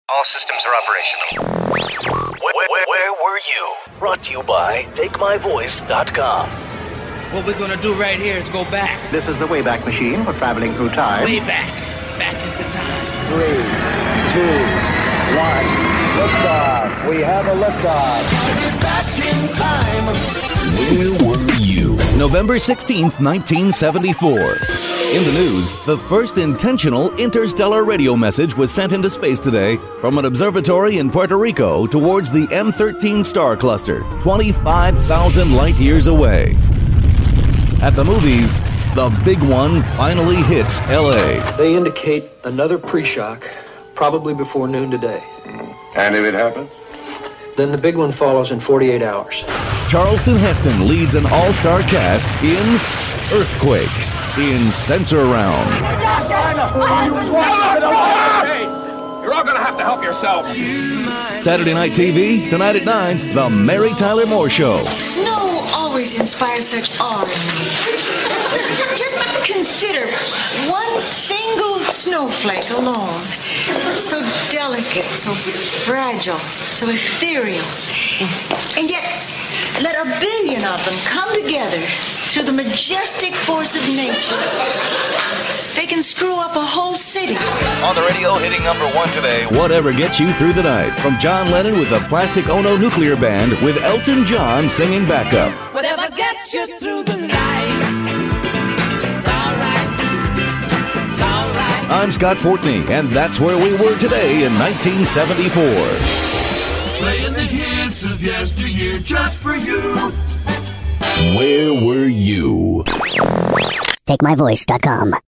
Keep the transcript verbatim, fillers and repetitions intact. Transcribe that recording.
All systems are operational. Where, where, where were you? Brought to you by take my voice dot com. What we're gonna do right here is go back. This is the Wayback Machine for traveling through time. Way back. Back into time. Three, two, one. Liftoff. We have a liftoff. Back in time. Where were you? November sixteenth, nineteen seventy-four. In the news, the first intentional interstellar radio message was sent into space today from an observatory in Puerto Rico towards the M thirteen star cluster, twenty-five thousand light years away. At the movies, the big one finally hits L A. They indicate another pre-shock, probably before noon today. And if it happens? Then the big one follows in forty-eight hours. Charleston Heston leads an all-star cast in Earthquake, in Sensorround. You're all gonna have to help yourselves. Saturday Night T V, tonight at nine, The Mary Tyler Moore Show. Snow always inspires such awe in me. Just consider one single snowflake alone. So delicate, so fragile, so ethereal. And yet, let a billion of them come together through the majestic force of nature. They can screw up a whole city. On the radio, hitting number one today, Whatever Gets You Through the Night. From John Lennon with the Plastic Ono Nuclear Band, with Elton John singing backup. Whatever gets you through the night. It's alright. It's alright. I'm Scott Fortney, and that's where we were today in nineteen seventy-four. Playing the hits of yesteryear just for you. Where were you? take my voice dot com.